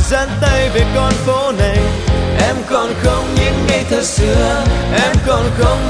dắt tay về con phố này. Em còn không những ngây thơ xưa, em còn không